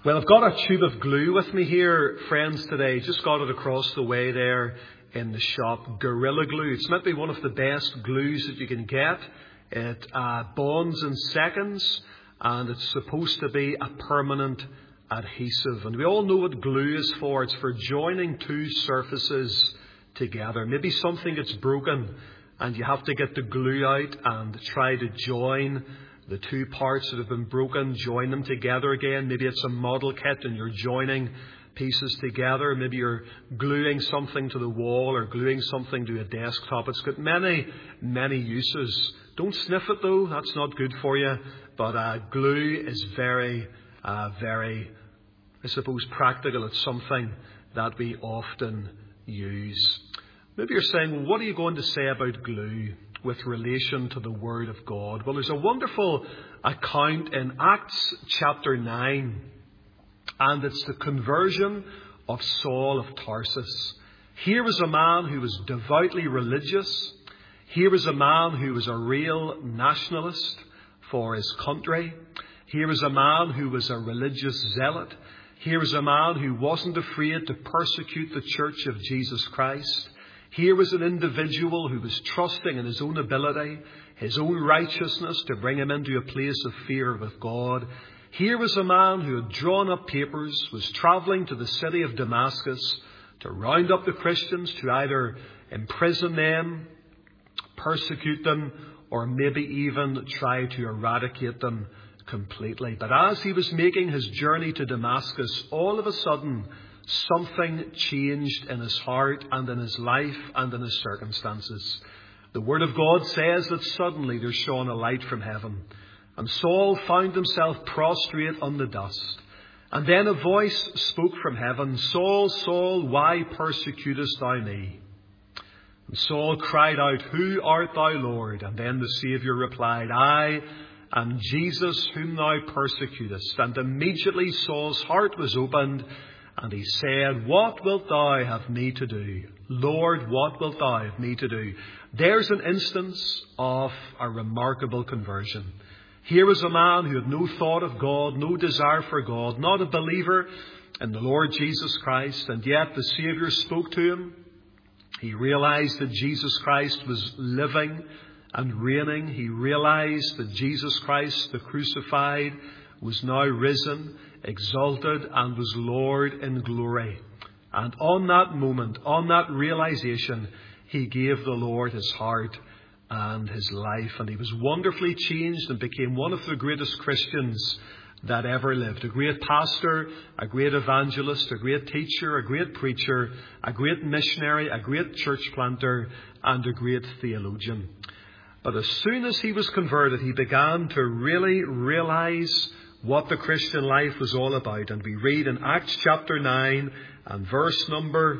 Well, I've got a tube of glue with me here, friends, today. Just got it across the way there in the shop. Gorilla Glue. It's maybe one of the best glues that you can get. It bonds in seconds, and it's supposed to be a permanent adhesive. And we all know what glue is for. It's for joining two surfaces together. Maybe something gets broken, and you have to get the glue out and try to join the two parts that have been broken, join them together again. Maybe it's a model kit and you're joining pieces together. Maybe you're gluing something to the wall or gluing something to a desktop. It's got many, many uses. Don't sniff it though. That's not good for you. But glue is very, I suppose, practical. It's something that we often use. Maybe you're saying, well, what are you going to say about glue with relation to the Word of God? Well, there's a wonderful account in Acts chapter 9, and it's the conversion of Saul of Tarsus. Here was a man who was devoutly religious. Here was a man who was a real nationalist for his country. Here was a man who was a religious zealot. Here was a man who wasn't afraid to persecute the church of Jesus Christ. Here was an individual who was trusting in his own ability, his own righteousness to bring him into a place of fear with God. Here was a man who had drawn up papers, was travelling to the city of Damascus to round up the Christians, to either imprison them, persecute them, or maybe even try to eradicate them completely. But as he was making his journey to Damascus, all of a sudden, something changed in his heart and in his life and in his circumstances. The Word of God says that suddenly there shone a light from heaven, and Saul found himself prostrate on the dust. And then a voice spoke from heaven, "Saul, Saul, why persecutest thou me?" And Saul cried out, "Who art thou, Lord?" And then the Saviour replied, "I am Jesus whom thou persecutest." And immediately Saul's heart was opened, and he said, "What wilt thou have me to do? Lord, what wilt thou have me to do?" There's an instance of a remarkable conversion. Here was a man who had no thought of God, no desire for God, not a believer in the Lord Jesus Christ, and yet the Saviour spoke to him. He realized that Jesus Christ was living and reigning. He realized that Jesus Christ, the crucified, was now risen, exalted, and was Lord in glory. And on that moment, on that realization, he gave the Lord his heart and his life. And he was wonderfully changed and became one of the greatest Christians that ever lived. A great pastor, a great evangelist, a great teacher, a great preacher, a great missionary, a great church planter, and a great theologian. But as soon as he was converted, he began to really realize what the Christian life was all about. And we read in Acts chapter 9 and verse number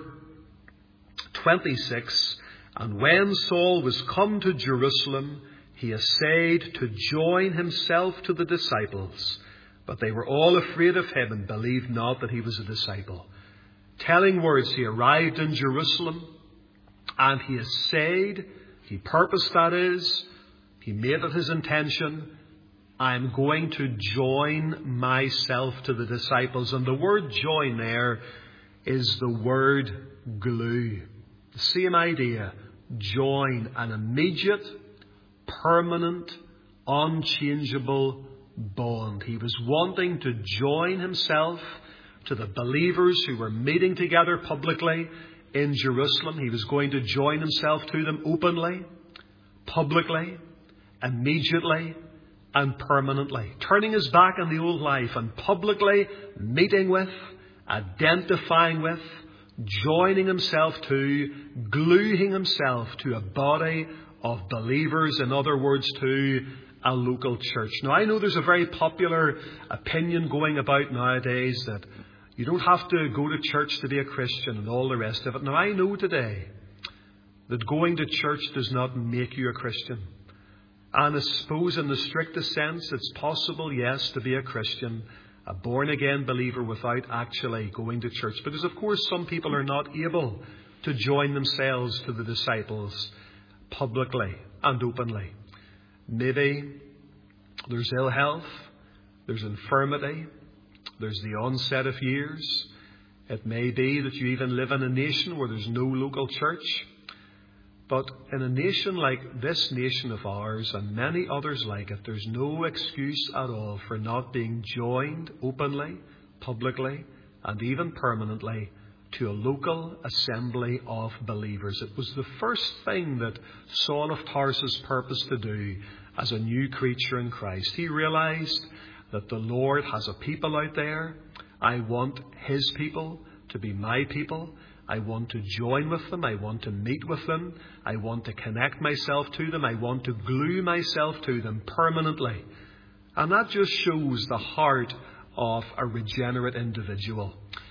26, "And when Saul was come to Jerusalem, he essayed to join himself to the disciples, but they were all afraid of him and believed not that he was a disciple." Telling words, he arrived in Jerusalem and he essayed, he purposed, that is, he made it his intention, "I'm going to join myself to the disciples." And the word join there is the word glue. The same idea. Join, an immediate, permanent, unchangeable bond. He was wanting to join himself to the believers who were meeting together publicly in Jerusalem. He was going to join himself to them openly, publicly, immediately, and permanently, turning his back on the old life and publicly meeting with, identifying with, joining himself to, gluing himself to a body of believers, in other words, to a local church. Now, I know there's a very popular opinion going about nowadays that you don't have to go to church to be a Christian and all the rest of it. Now, I know today that going to church does not make you a Christian. And I suppose in the strictest sense, it's possible, yes, to be a Christian, a born-again believer, without actually going to church. Because, of course, some people are not able to join themselves to the disciples publicly and openly. Maybe there's ill health, there's infirmity, There's the onset of years. It may be that you even live in a nation where there's no local church. But in a nation like this nation of ours and many others like it, there's no excuse at all for not being joined openly, publicly, and even permanently to a local assembly of believers. It was the first thing that Saul of Tarsus purposed to do as a new creature in Christ. He realized that the Lord has a people out there. I want his people to be my people. I want to join with them. I want to meet with them. I want to connect myself to them. I want to glue myself to them permanently. And that just shows the heart of a regenerate individual.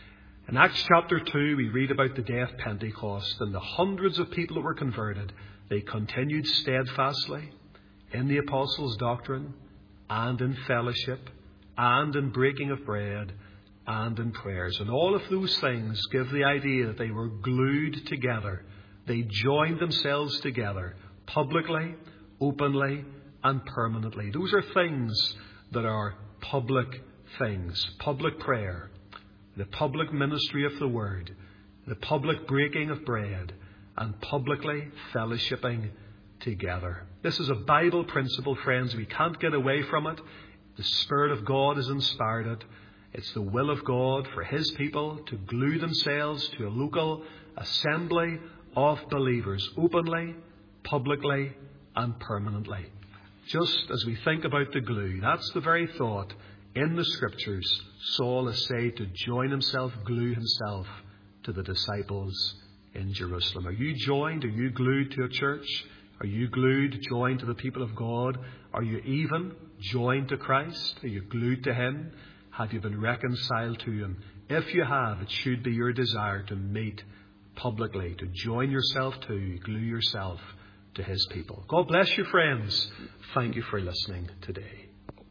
In Acts chapter 2, we read about the day of Pentecost, and the hundreds of people that were converted, they continued steadfastly in the apostles' doctrine, and in fellowship, and in breaking of bread, and in prayers. And all of those things give the idea that they were glued together. They joined themselves together, publicly, openly, and permanently. Those are things that are public things. Public prayer, the public ministry of the Word, the public breaking of bread, and publicly fellowshipping together. This is a Bible principle, friends. We can't get away from it. The Spirit of God has inspired it. It's the will of God for his people to glue themselves to a local assembly of believers, openly, publicly, and permanently. Just as we think about the glue, that's the very thought in the Scriptures. Saul is said to join himself, glue himself to the disciples in Jerusalem. Are you joined? Are you glued to a church? Are you glued, joined to the people of God? Are you even joined to Christ? Are you glued to him? Have you been reconciled to him? If you have, it should be your desire to meet publicly, to join yourself to, glue yourself to his people. God bless you, friends. Thank you for listening today.